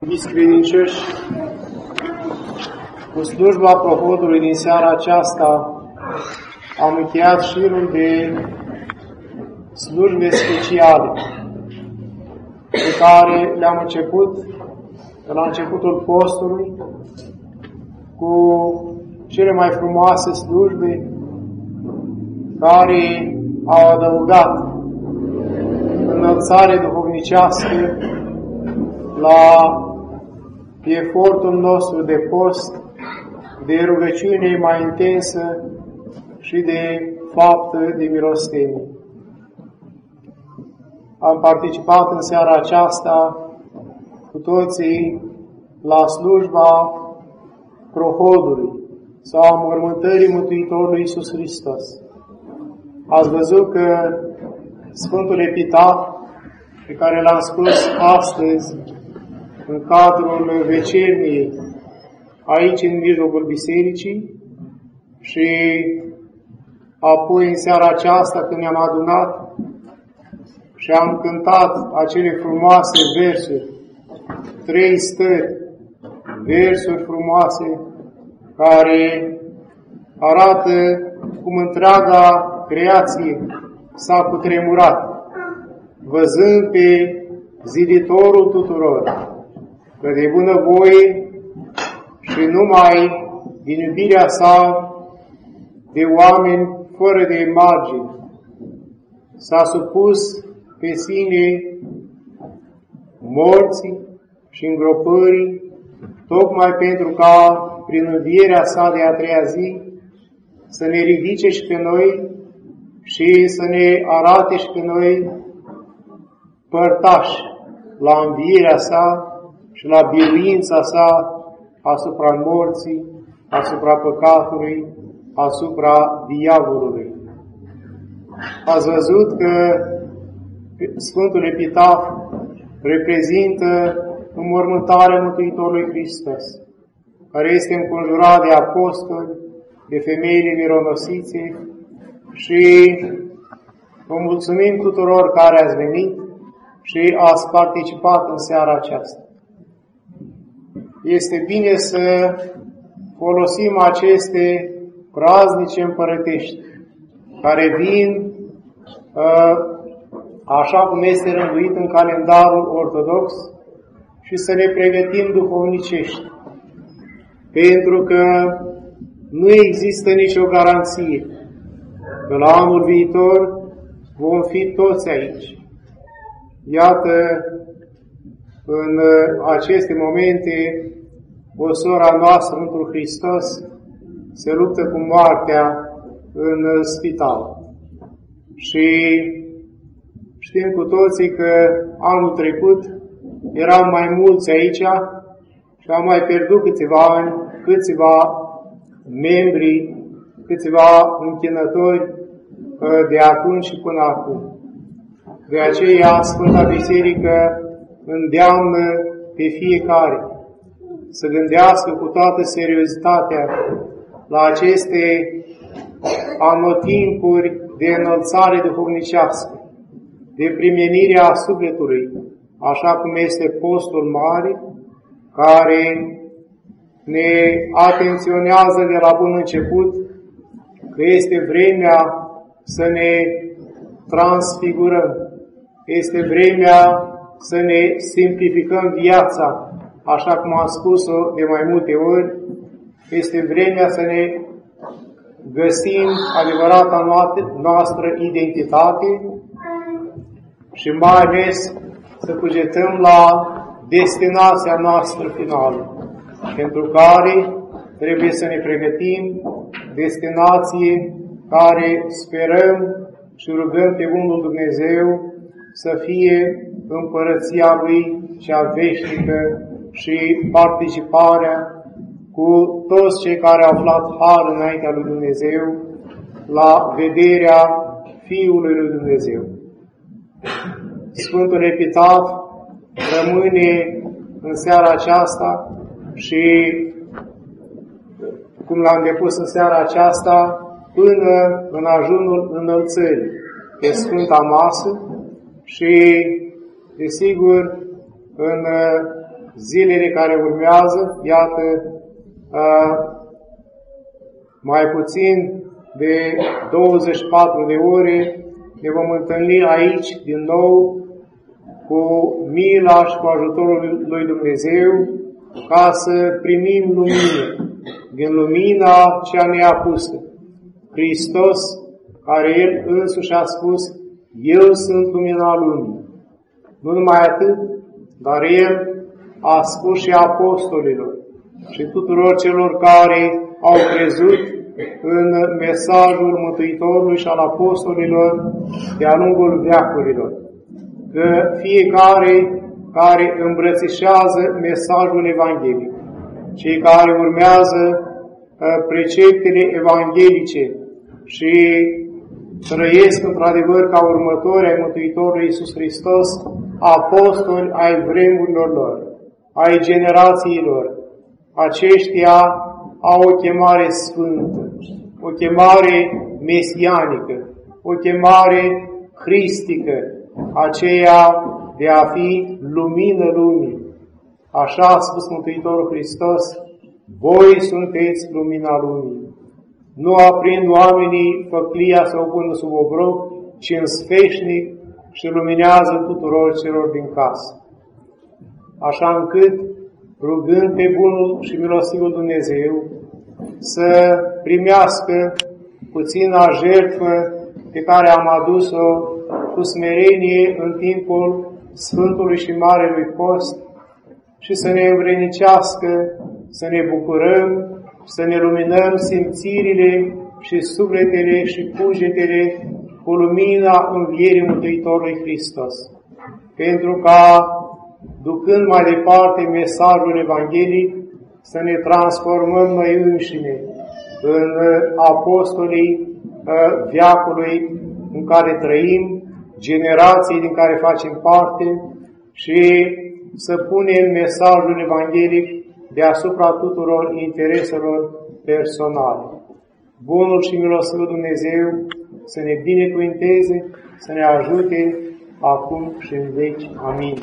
Iubiți credincioși, cu slujba prohodului din seara aceasta am încheiat șirul de slujbe speciale pe care le-am început la începutul postului cu cele mai frumoase slujbe care au adăugat înălțare duhovnicească la efortul nostru de post, de rugăciune mai intensă și de faptă de milostenie. Am participat în seara aceasta cu toții la slujba prohodului sau a mormântării Mântuitorului Iisus Hristos. Ați văzut că Sfântul Epitaf, pe care l-am spus astăzi în cadrul vecerniei, aici în mijlocul bisericii, și apoi în seara aceasta când ne-am adunat și am cântat acele frumoase versuri, 3 stări, versuri frumoase care arată cum întreaga creație s-a cutremurat, văzând pe Ziditorul tuturor, că de bunăvoie și numai din iubirea sa de oameni fără de margini s-a supus pe sine morții și îngropării, tocmai pentru ca, prin învierea sa de a 3-a zi, să ne ridice și pe noi și să ne arate și pe noi părtași la învierea sa și la biruința sa asupra morții, asupra păcatului, asupra diavolului. Ați văzut că Sfântul Epitaf reprezintă înmormântarea Mântuitorului Hristos, care este înconjurat de apostoli, de femeile mironosițe, și vă mulțumim tuturor care ați venit și ați participat în seara aceasta. Este bine să folosim aceste praznice împărătești, care vin așa cum este rânduit în calendarul ortodox, și să ne pregătim duhovnicești, pentru că nu există nicio garanție că la anul viitor vom fi toți aici. Iată, în aceste momente, o sora noastră într Hristos se luptă cu moartea în spital. Și știm cu toții că anul trecut eram mai mulți aici și am mai pierdut câțiva ani, câțiva membri, câțiva închinători de atunci și până acum. De aceea Sfânta Biserică îndeamnă pe fiecare să gândească cu toată seriozitatea la aceste anotimpuri de înălțare duhovnicească, de primenirea sufletului, așa cum este postul mare, care ne atenționează de la bun început că este vremea să ne transfigurăm, este vremea să ne simplificăm viața, așa cum am spus-o de mai multe ori, este vremea să ne găsim adevărata noastră identitate și mai ales să cugetăm la destinația noastră finală, pentru care trebuie să ne pregătim, destinație care sperăm și rugăm pe unul Dumnezeu să fie împărăția Lui cea veșnică și participarea cu toți cei care au aflat har înaintea lui Dumnezeu la vederea Fiului lui Dumnezeu. Sfântul Epitaf rămâne în seara aceasta și, cum l-am depus în seara aceasta, până în ajunul înălțării pe Sfânta Masă și, desigur, în zilele care urmează, iată, mai puțin de 24 de ore ne vom întâlni aici din nou cu mila și cu ajutorul lui Dumnezeu ca să primim lumină din lumina cea neapusă. Hristos, care El însuși a spus, Eu sunt lumina lumii. Nu numai atât, dar El a spus și apostolilor și tuturor celor care au crezut în mesajul Mântuitorului și al apostolilor de-a lungul veacurilor, că fiecare care îmbrățișează mesajul evanghelic, cei care urmează preceptele evanghelice și trăiesc într-adevăr ca următori ai Mântuitorului Iisus Hristos, apostoli ai vremurilor lor, ai generațiilor, aceștia au o chemare sfântă, o chemare mesianică, o chemare cristică, aceea de a fi lumină lumii. Așa a spus Mântuitorul Hristos, voi sunteți lumina lumii. Nu aprind oamenii făclia să o pună sub obroc, ci în sfeșnic și luminează tuturor celor din casă. Așa încât, rugând pe bunul și milostivul Dumnezeu să primească puțina jertfă pe care am adus-o cu smerenie în timpul Sfântului și Marelui Post și să ne învrednicească, să ne bucurăm, să ne luminăm simțirile și sufletele și cugetele cu lumina învierii Mântuitorului Hristos. Pentru ca, ducând mai departe mesajul evanghelic, să ne transformăm noi înșine în apostolii veacului în care trăim, generații din care facem parte și să punem mesajul evanghelic deasupra tuturor intereselor personale. Bunul și milostivul Dumnezeu să ne binecuvinteze, să ne ajute acum și în veci. Amin.